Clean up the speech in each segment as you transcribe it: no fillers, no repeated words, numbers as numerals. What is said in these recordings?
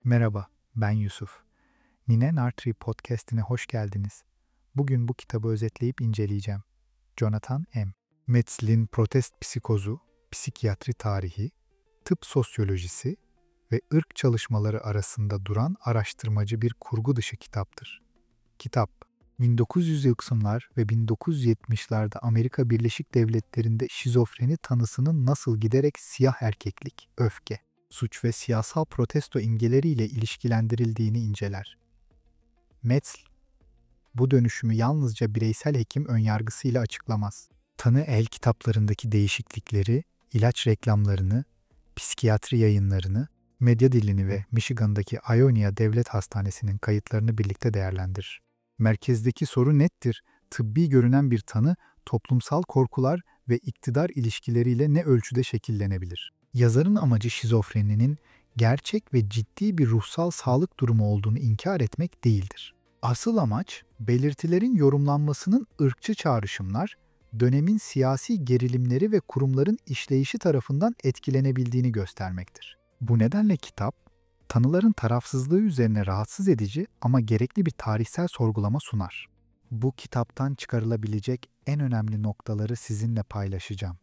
Merhaba, ben Yusuf. Nine Nartree Podcast'ine hoş geldiniz. Bugün bu kitabı özetleyip inceleyeceğim. Jonathan M. Metzl'in Protest Psikozu, Psikiyatri Tarihi, Tıp Sosyolojisi ve ırk çalışmaları arasında duran araştırmacı bir kurgu dışı kitaptır. Kitap, 1900'lü kısımlar ve 1970'lerde Amerika Birleşik Devletleri'nde şizofreni tanısının nasıl giderek siyah erkeklik, öfke, suç ve siyasal protesto imgeleriyle ilişkilendirildiğini inceler. Metzl, bu dönüşümü yalnızca bireysel hekim önyargısıyla açıklamaz. Tanı el kitaplarındaki değişiklikleri, ilaç reklamlarını, psikiyatri yayınlarını, medya dilini ve Michigan'daki Ionia Devlet Hastanesi'nin kayıtlarını birlikte değerlendirir. Merkezdeki soru nettir. Tıbbi görünen bir tanı, toplumsal korkular ve iktidar ilişkileriyle ne ölçüde şekillenebilir? Yazarın amacı şizofreninin gerçek ve ciddi bir ruhsal sağlık durumu olduğunu inkar etmek değildir. Asıl amaç, belirtilerin yorumlanmasının ırkçı çağrışımlar, dönemin siyasi gerilimleri ve kurumların işleyişi tarafından etkilenebildiğini göstermektir. Bu nedenle kitap, tanıların tarafsızlığı üzerine rahatsız edici ama gerekli bir tarihsel sorgulama sunar. Bu kitaptan çıkarılabilecek en önemli noktaları sizinle paylaşacağım.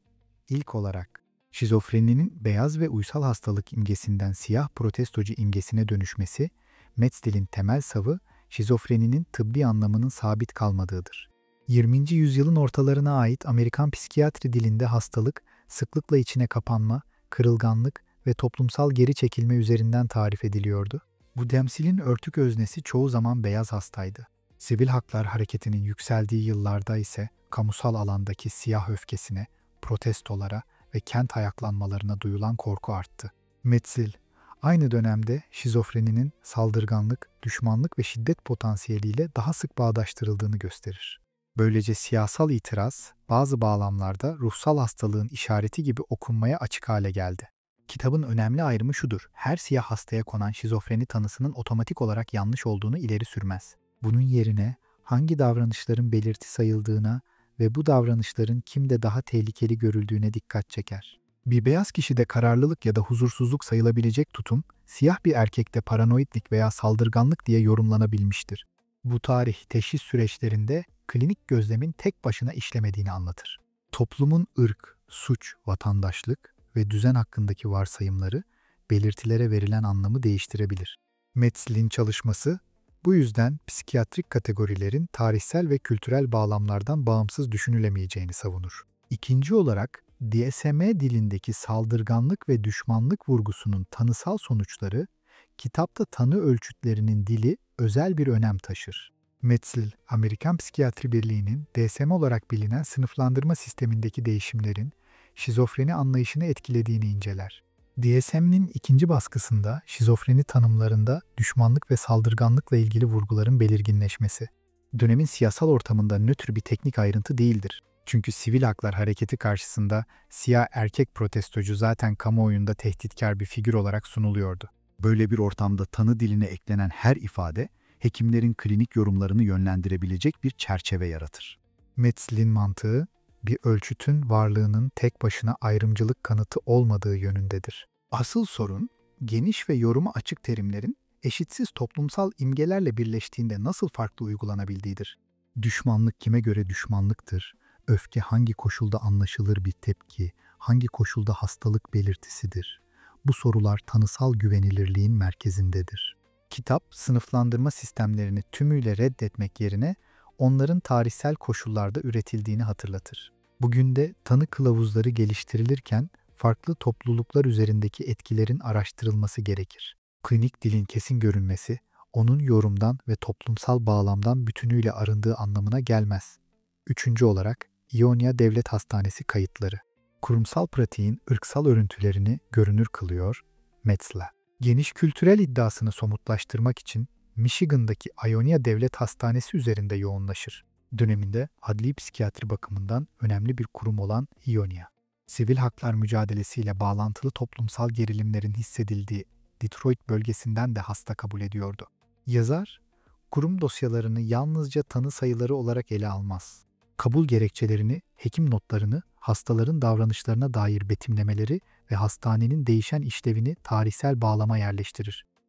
İlk olarak, şizofreninin beyaz ve uysal hastalık imgesinden siyah protestocu imgesine dönüşmesi, Metzl'in temel savı, şizofreninin tıbbi anlamının sabit kalmadığıdır. 20. yüzyılın ortalarına ait Amerikan psikiyatri dilinde hastalık, sıklıkla içine kapanma, kırılganlık ve toplumsal geri çekilme üzerinden tarif ediliyordu. Bu temsilin örtük öznesi çoğu zaman beyaz hastaydı. Sivil haklar hareketinin yükseldiği yıllarda ise kamusal alandaki siyah öfkesine, protestolara ve kent ayaklanmalarına duyulan korku arttı. Metzl, aynı dönemde şizofreninin saldırganlık, düşmanlık ve şiddet potansiyeliyle daha sık bağdaştırıldığını gösterir. Böylece siyasal itiraz, bazı bağlamlarda ruhsal hastalığın işareti gibi okunmaya açık hale geldi. Kitabın önemli ayrımı şudur: her siyah hastaya konan şizofreni tanısının otomatik olarak yanlış olduğunu ileri sürmez. Bunun yerine hangi davranışların belirti sayıldığına ve bu davranışların kimde daha tehlikeli görüldüğüne dikkat çeker. Bir beyaz kişide kararlılık ya da huzursuzluk sayılabilecek tutum, siyah bir erkekte paranoidlik veya saldırganlık diye yorumlanabilmiştir. Bu tarih teşhis süreçlerinde klinik gözlemin tek başına işlemediğini anlatır. Toplumun ırk, suç, vatandaşlık ve düzen hakkındaki varsayımları belirtilere verilen anlamı değiştirebilir. Metzl'in çalışması, bu yüzden psikiyatrik kategorilerin tarihsel ve kültürel bağlamlardan bağımsız düşünülemeyeceğini savunur. İkinci olarak, DSM dilindeki saldırganlık ve düşmanlık vurgusunun tanısal sonuçları, kitapta tanı ölçütlerinin dili özel bir önem taşır. Metzl, Amerikan Psikiyatri Birliği'nin DSM olarak bilinen sınıflandırma sistemindeki değişimlerin şizofreni anlayışını etkilediğini inceler. DSM'nin ikinci baskısında şizofreni tanımlarında düşmanlık ve saldırganlıkla ilgili vurguların belirginleşmesi, dönemin siyasal ortamında nötr bir teknik ayrıntı değildir. Çünkü sivil haklar hareketi karşısında siyah erkek protestocu zaten kamuoyunda tehditkar bir figür olarak sunuluyordu. Böyle bir ortamda tanı diline eklenen her ifade, hekimlerin klinik yorumlarını yönlendirebilecek bir çerçeve yaratır. Metzl'in mantığı, bir ölçütün varlığının tek başına ayrımcılık kanıtı olmadığı yönündedir. Asıl sorun, geniş ve yoruma açık terimlerin eşitsiz toplumsal imgelerle birleştiğinde nasıl farklı uygulanabildiğidir. Düşmanlık kime göre düşmanlıktır? Öfke hangi koşulda anlaşılır bir tepki, hangi koşulda hastalık belirtisidir? Bu sorular tanısal güvenilirliğin merkezindedir. Kitap, sınıflandırma sistemlerini tümüyle reddetmek yerine onların tarihsel koşullarda üretildiğini hatırlatır. Bugün de tanı kılavuzları geliştirilirken farklı topluluklar üzerindeki etkilerin araştırılması gerekir. Klinik dilin kesin görünmesi, onun yorumdan ve toplumsal bağlamdan bütünüyle arındığı anlamına gelmez. Üçüncü olarak, Ionia Devlet Hastanesi kayıtları. Kurumsal pratiğin ırksal örüntülerini görünür kılıyor, Metzl. Geniş kültürel iddiasını somutlaştırmak için Michigan'daki Ionia Devlet Hastanesi üzerinde yoğunlaşır. Döneminde adli psikiyatri bakımından önemli bir kurum olan Ionia, sivil haklar mücadelesiyle bağlantılı toplumsal gerilimlerin hissedildiği Detroit bölgesinden de hasta kabul ediyordu. Yazar, kurum dosyalarını yalnızca tanı sayıları olarak ele almaz. Kabul gerekçelerini, hekim notlarını, hastaların davranışlarına dair betimlemeleri ve hastanenin değişen işlevini tarihsel bağlama yerleştirir.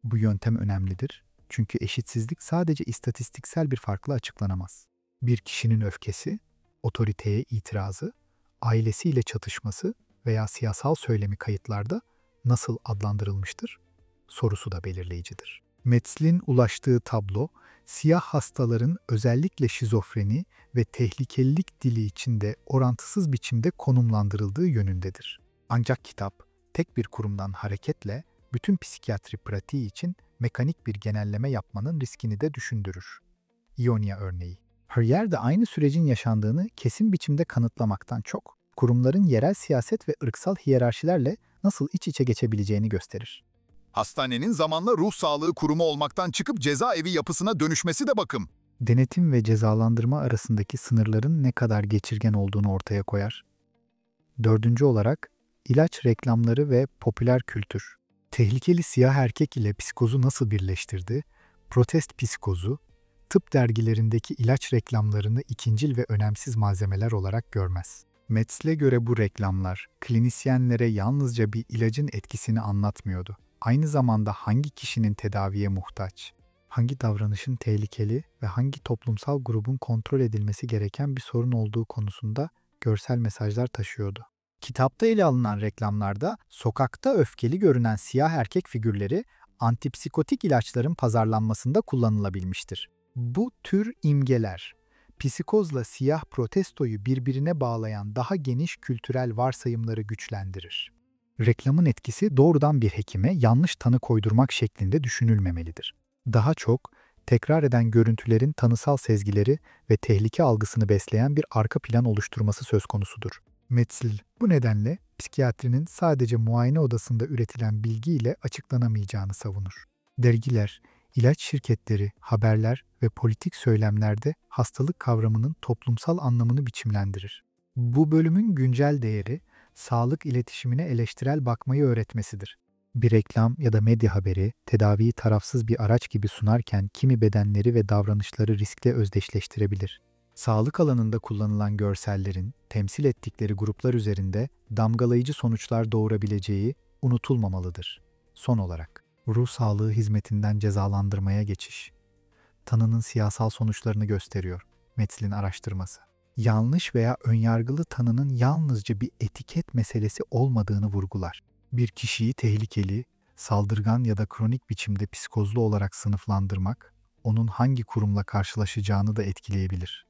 Bu yöntem önemlidir çünkü eşitsizlik sadece istatistiksel bir farkla açıklanamaz. Bir kişinin öfkesi, otoriteye itirazı, ailesiyle çatışması veya siyasal söylemi kayıtlarda nasıl adlandırılmıştır sorusu da belirleyicidir. Metzl'in ulaştığı tablo, siyah hastaların özellikle şizofreni ve tehlikelilik dili içinde orantısız biçimde konumlandırıldığı yönündedir. Ancak kitap, tek bir kurumdan hareketle bütün psikiyatri pratiği için mekanik bir genelleme yapmanın riskini de düşündürür. İonya örneği. Her yerde aynı sürecin yaşandığını kesin biçimde kanıtlamaktan çok, kurumların yerel siyaset ve ırksal hiyerarşilerle nasıl iç içe geçebileceğini gösterir. Hastanenin zamanla ruh sağlığı kurumu olmaktan çıkıp cezaevi yapısına dönüşmesi de bakım. Denetim ve cezalandırma arasındaki sınırların ne kadar geçirgen olduğunu ortaya koyar. Dördüncü olarak, ilaç reklamları ve popüler kültür. Tehlikeli siyah erkek ile psikozu nasıl birleştirdi? Protest psikozu, tıp dergilerindeki ilaç reklamlarını ikincil ve önemsiz malzemeler olarak görmez. Metzl'e göre bu reklamlar, klinisyenlere yalnızca bir ilacın etkisini anlatmıyordu. Aynı zamanda hangi kişinin tedaviye muhtaç, hangi davranışın tehlikeli ve hangi toplumsal grubun kontrol edilmesi gereken bir sorun olduğu konusunda görsel mesajlar taşıyordu. Kitapta ele alınan reklamlarda sokakta öfkeli görünen siyah erkek figürleri antipsikotik ilaçların pazarlanmasında kullanılabilmiştir. Bu tür imgeler, psikozla siyah protestoyu birbirine bağlayan daha geniş kültürel varsayımları güçlendirir. Reklamın etkisi doğrudan bir hekime yanlış tanı koydurmak şeklinde düşünülmemelidir. Daha çok, tekrar eden görüntülerin tanısal sezgileri ve tehlike algısını besleyen bir arka plan oluşturması söz konusudur. Metzl, bu nedenle psikiyatrinin sadece muayene odasında üretilen bilgiyle açıklanamayacağını savunur. Dergiler, ilaç şirketleri, haberler ve politik söylemlerde hastalık kavramının toplumsal anlamını biçimlendirir. Bu bölümün güncel değeri, sağlık iletişimine eleştirel bakmayı öğretmesidir. Bir reklam ya da medya haberi, tedaviyi tarafsız bir araç gibi sunarken kimi bedenleri ve davranışları riskle özdeşleştirebilir. Sağlık alanında kullanılan görsellerin, temsil ettikleri gruplar üzerinde damgalayıcı sonuçlar doğurabileceği unutulmamalıdır. Son olarak, ruh sağlığı hizmetinden cezalandırmaya geçiş. Tanının siyasal sonuçlarını gösteriyor, Metzl'in araştırması. Yanlış veya önyargılı tanının yalnızca bir etiket meselesi olmadığını vurgular. Bir kişiyi tehlikeli, saldırgan ya da kronik biçimde psikozlu olarak sınıflandırmak, onun hangi kurumla karşılaşacağını da etkileyebilir.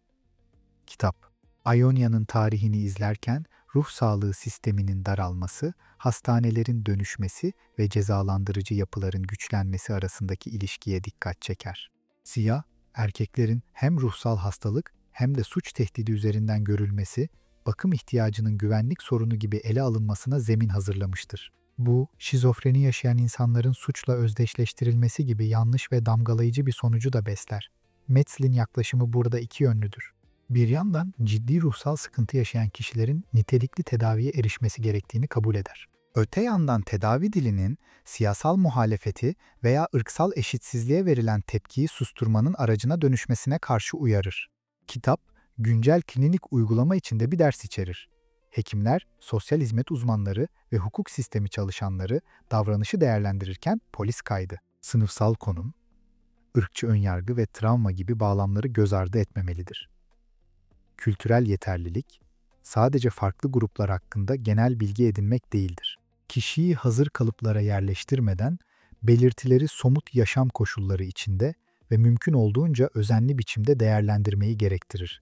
Kitap, Ionia'nın tarihini izlerken ruh sağlığı sisteminin daralması, hastanelerin dönüşmesi ve cezalandırıcı yapıların güçlenmesi arasındaki ilişkiye dikkat çeker. Siyah, erkeklerin hem ruhsal hastalık hem de suç tehdidi üzerinden görülmesi, bakım ihtiyacının güvenlik sorunu gibi ele alınmasına zemin hazırlamıştır. Bu, şizofreni yaşayan insanların suçla özdeşleştirilmesi gibi yanlış ve damgalayıcı bir sonucu da besler. Metzl'in yaklaşımı burada iki yönlüdür. Bir yandan ciddi ruhsal sıkıntı yaşayan kişilerin nitelikli tedaviye erişmesi gerektiğini kabul eder. Öte yandan tedavi dilinin siyasal muhalefeti veya ırksal eşitsizliğe verilen tepkiyi susturmanın aracına dönüşmesine karşı uyarır. Kitap, güncel klinik uygulama içinde bir ders içerir. Hekimler, sosyal hizmet uzmanları ve hukuk sistemi çalışanları davranışı değerlendirirken polis kaydı, sınıfsal konum, ırkçı önyargı ve travma gibi bağlamları göz ardı etmemelidir. Kültürel yeterlilik, sadece farklı gruplar hakkında genel bilgi edinmek değildir. Kişiyi hazır kalıplara yerleştirmeden, belirtileri somut yaşam koşulları içinde ve mümkün olduğunca özenli biçimde değerlendirmeyi gerektirir.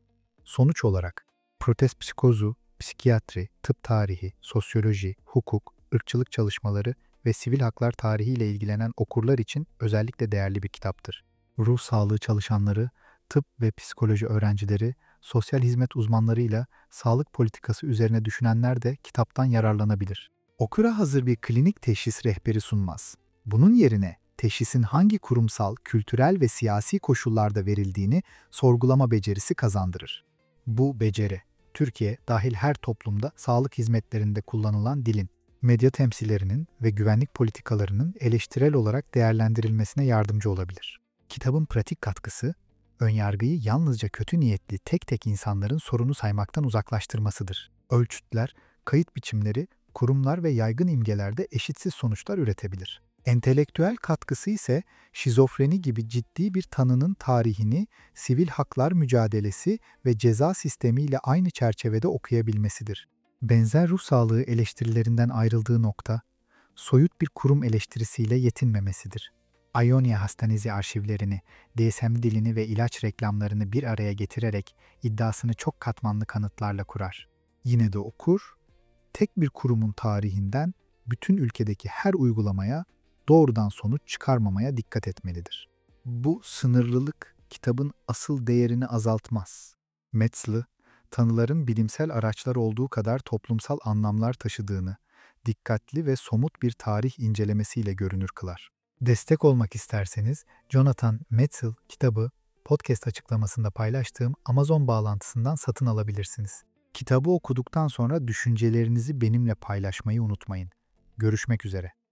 Sonuç olarak, protest psikozu, psikiyatri, tıp tarihi, sosyoloji, hukuk, ırkçılık çalışmaları ve sivil haklar tarihiyle ilgilenen okurlar için özellikle değerli bir kitaptır. Ruh sağlığı çalışanları, tıp ve psikoloji öğrencileri, sosyal hizmet uzmanlarıyla sağlık politikası üzerine düşünenler de kitaptan yararlanabilir. Okura hazır bir klinik teşhis rehberi sunmaz. Bunun yerine teşhisin hangi kurumsal, kültürel ve siyasi koşullarda verildiğini sorgulama becerisi kazandırır. Bu beceri, Türkiye dahil her toplumda sağlık hizmetlerinde kullanılan dilin, medya temsillerinin ve güvenlik politikalarının eleştirel olarak değerlendirilmesine yardımcı olabilir. Kitabın pratik katkısı, önyargıyı yalnızca kötü niyetli tek tek insanların sorunu saymaktan uzaklaştırmasıdır. Ölçütler, kayıt biçimleri, kurumlar ve yaygın imgelerde eşitsiz sonuçlar üretebilir. Entelektüel katkısı ise şizofreni gibi ciddi bir tanının tarihini sivil haklar mücadelesi ve ceza sistemiyle aynı çerçevede okuyabilmesidir. Benzer ruh sağlığı eleştirilerinden ayrıldığı nokta, soyut bir kurum eleştirisiyle yetinmemesidir. Ionia Hastanesi arşivlerini, DSM dilini ve ilaç reklamlarını bir araya getirerek iddiasını çok katmanlı kanıtlarla kurar. Yine de okur, tek bir kurumun tarihinden bütün ülkedeki her uygulamaya doğrudan sonuç çıkarmamaya dikkat etmelidir. Bu sınırlılık kitabın asıl değerini azaltmaz. Metzl, tanıların bilimsel araçlar olduğu kadar toplumsal anlamlar taşıdığını, dikkatli ve somut bir tarih incelemesiyle görünür kılar. Destek olmak isterseniz Jonathan Metzl kitabı podcast açıklamasında paylaştığım Amazon bağlantısından satın alabilirsiniz. Kitabı okuduktan sonra düşüncelerinizi benimle paylaşmayı unutmayın. Görüşmek üzere.